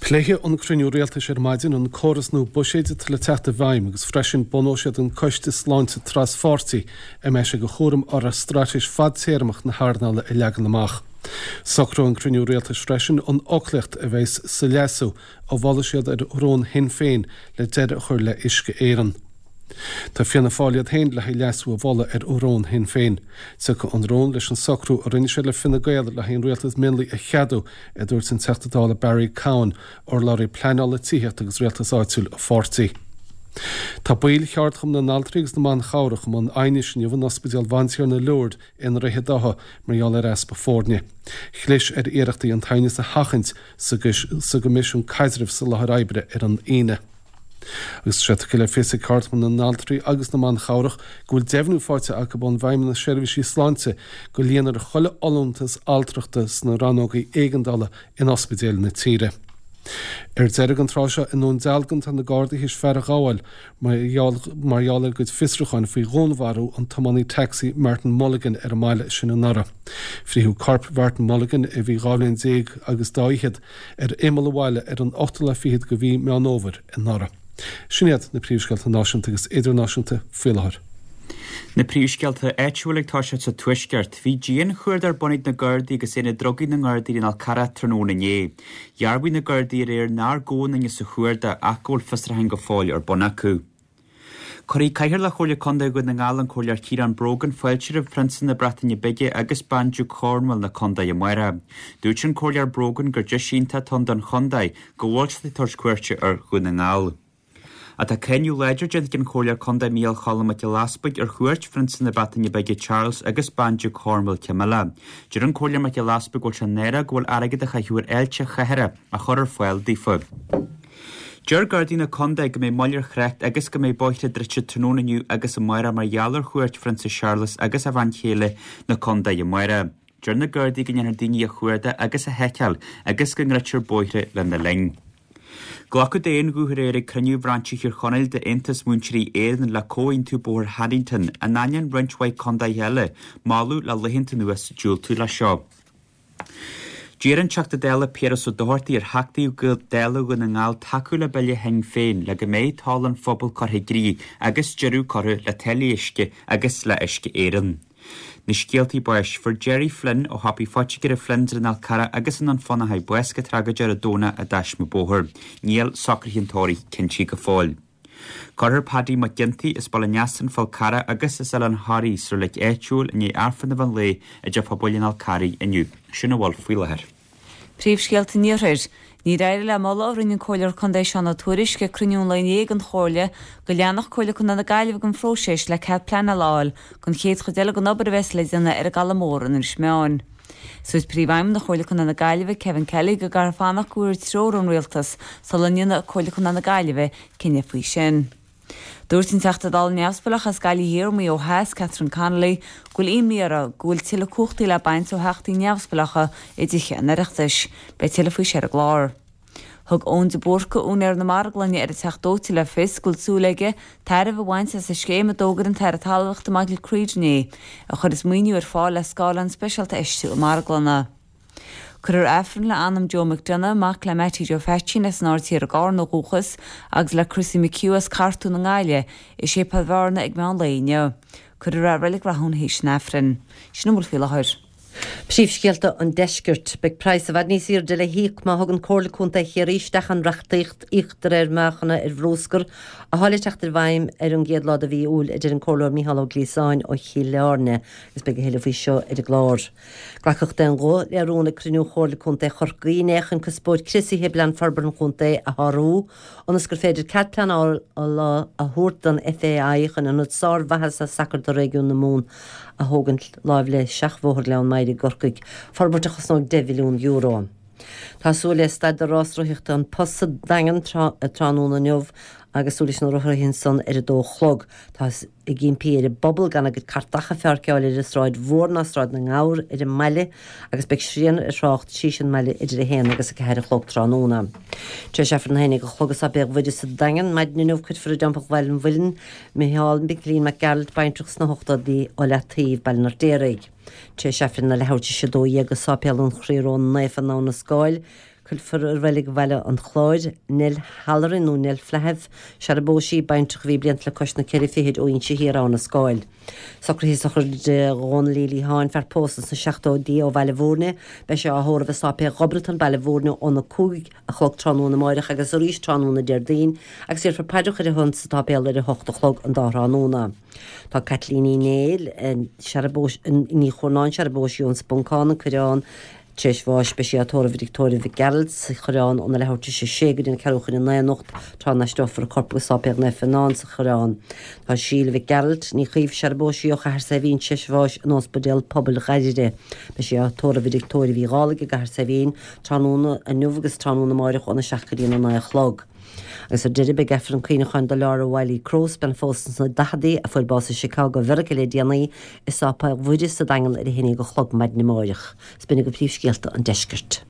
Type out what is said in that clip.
Cléthe an cruinniú réaltas maidin an choras nó buséide le teachta bhaim agus freisin bonóisiad an coiste sláinte tras fortaí meise go chóram ar a strateis fadtéirmach na háarnála I legan amach. Sacrú an cruinniú réaltas freisin an ochlecht a bheits sa leasú a bhla siad ar rón hin féin le dead a chur le isce éan. Tá fianna fáiliad héin le leasú a bhla ar órón hin féin, sa go an rón leis an sacrú a rinne sé le finna gaile le haon réaltas milí a cheadú a dúirt an teachtadála Barry Cowan or láirí pleanála tíocht agus réaltas áitiúil a fortaí. Tá bail cheart chum na naltrigus na man chaurach man ainis an jobhan ospidal vantiar na Lourdes in Rehedaha marall ar aspa fórne. Chlis ar éireachtaí an tainis a hachint sa go mission Kaiserif sa lahar aibre ar an ine. Agus sé le fésig cartman na naltrií agus na man chaurach gohfuil defnú fáte a go bon bhaim na seirbhísí sláinte go líanaar a cholle alúntas altrachtas na ranógaí éigendala in ospidal na tíre. Deirg an tráise in ón dealgant an na Gardaí his fear a gáil marall go fisrúcháin faoi rónharú an tomaní taxi Martin Mulligan ar a maile sin an nara. Fríú Carp Martin Mulligan a bhí gálainn déag agus dáichead ar imime bhile ar an 8 fiad go bhí me an óver in nara. Sinnéad na príomhsceilta náisiúnta agus idirnáisiúnta fuileáir. Na príomhsceilta éitiúlaigh tá sé sa tuisceart, bhí díon chuir ar bunaid na Gardaí agus ina drogaí na Gardaí in Alcara tróna né. Dhearbhí na Gardaí ar nar gcónainge sa chuirda achgóil fistarthain go fáil ar buna acu. Choirí caithear le choirle conda go na ngáil an choirlear Ciarán Brogan foiiltear a Princeton na Bretagne Bige agus Banjú Cornwall na Condaí Muire. Dúirt an choirlear Brogan gur de sínta tan don Chondaí go bhfuil sé tuairt cuairte ar go na ngáil. A tá ceniu leidir gin gin choirlear Condaí míal chalam at laspaig ar chuirt Princeton na Bretagne Bige Charles agus Banjú Cornwall Cemala. Dúir an choirlear mat laspaig go se nera gohfuil airgid a chaithúir eilte chaithre a chur ar foiil dífa. Deir Gardaí na Condaí go mé mollir chrecht agus go mé boite drite trónaniu agus a Muire mar jalar chuirt Francis Charles agus a van chéile na Condaí Muire. Deir na Gardaí go ngear daoine a chuirda agus a heiceal agus go ngritir boite le na ling. Glacu déon gúthar éir cruniú branchi hir chonail de intas múntirí éan le cóin tú bór Haddington a nanian brunchwaid Condaí heile máú le lihinnta nuas dúil tú le seo. Díran teachta déla Pieras ó dohartaí ar heachtaí go déla go na ngáil taú le beile hen féin le go méid tálan phobal cortha grí agus deirú cortha le teile isce agus le isce éan. Na scialtaí buis for Jerry Flynn ó happy fáitigur a Flynn in Alcara agus an fannahaid buesca tragaide a dóna a deisme bóthir. Níl socrhíntóirí cinnti go fáil. Corthair Paddy McGinty is balaneasan Falcara agus is an Harry sur le éitiúil in arfan van lé a de pobolin Alcari iniu. Sinna bhil fuileir. Príomhsceilta níorthir. Ní réir le mála rinne choirlear Condaí seánna tuairis go cruniún le éag an chóirle go leannach choirle chun na gaiileh an phróséis le cead pleana láil chun chéad chu déile go nobar bheits le dana ar galamór an smeáin. Suas príomhhaim na choirle chun na gaiileh Kevin Kelly go gar fánach cuair trór an rialtas sa leníonna choirle chun na gaiileh cinenne faoi sin. Dúirtin teachtadáil neamhspalach as gailí hir mí ó heas Catherine Connolly gúil ímíara gúil tiile cuachtaí le baint ó heachtaí neamhspalacha I dtí na reachtais, be tiile faoi sé a glár. Thug ón de borca ún ar na marglainne ar a teachtdótí le fis gúil súlaige tairh bhaint sa scéime dógar an tair a talhacht Michael Creedné a chur is muoinú ar fáil le scálan speisialta eistú marglanna. Cur efran le anam Joe McDonough mac le metí Jo Fetchin as náirtí ar gár nó gúchas agus le Chrissy McHugh as cartú na gáile is sé padhharna ag meán léine. Cur rilig rathún hís nefrin. Sin bhfuil fileáir. Príomhsceilta an deisgirt beag Price a bhd níos ír de le híic má thug an cóirlaúnta chéiríisteach an reachtaíocht íochtar ar meachchanna ar bhróscar a hálateachtar bhaim ar an géad lád a bhí úl idir an cóirleir Mícheál Ó Gléasáin ó Chileárne gus beag a héile faoi seo ar a glár. Glacach den gó le arúna cruniú cóirlaúnta chorcaínéchan cuspóid Chrissy heblan farbar an chunta a thrú anas gur féidir cead plean á a thuirt an FAI chun an sár bhehas a sacr do régiún na mún a thógan láimh le seachmhóthir leann maidí gorcaig farbartachas nó €10 milliún. Tásúla staid a rásrúthíochta an posad dagan tránúna neomh agus úlis nó ruthirhinn san ar a dó chlog. Tás I gin pí ar a bobbal gan agad cartacha fearceáil ar a stráid mhór na stráid na ngáir ar a meile agus beag srían a srácht sísan meile idir a héana agus a ceir a chlog tránúna. Tre sefar na hénig a chlogus a beag bhuidir sa dagan maid na nuamh chuid for a dampach bhil an bhuiin Mícheál Biclín me geald baintruchs na hochtaí ó letíomh bailnar déraigh. Tre sefar na lehairt sé dó agus sápealún chríírón naifan ná na scáil Culfur bhfuil bhile an chláid nil hallarin nó nil flehef Sharbóisi baintach bhí bliant le cosna ceir fihéad ó inse hir an na scáil. Socr hí sochar de gón lílí háin fer póstas na 16 ó bhile bhórne, be se áthóra bheith sápe gobritan bhile bhórne ó na cúig a chlog tránúna máireach agus a rís tránúna deirdaín, agus sé peidirch ar a hund sa tápéal ar a 8 chlog an dáránúna. Tá Catlíní Néil ní chornáin Sharbóisiún spóncána chuireán Tréisháis be sé atóra Victoria Gerald sa chorán óna lehorta sé ségur in ceúchan in 9 tá na stofar a corpus sápeag na fanán sa chorán. Tá síl Gerald ní chuomh Sharbóisiúch a sa bhín Tréisháis an ospedal pobl gaiide be sé atóra Victoria bhí gálaige a sa bhín tránúna a nuhagus tránúna máireach óna seacharína na chlog. Agus a didir be gefar an cuine chuin do Laura Wiley Cross ben fóstas na dahadaí a fuil bás Chicago Virca le déanaí is sápa bhuiidir sa dagan ar a hinnig go chlog maid na máireach. Spinnig go príomhscéalta an deisgirt.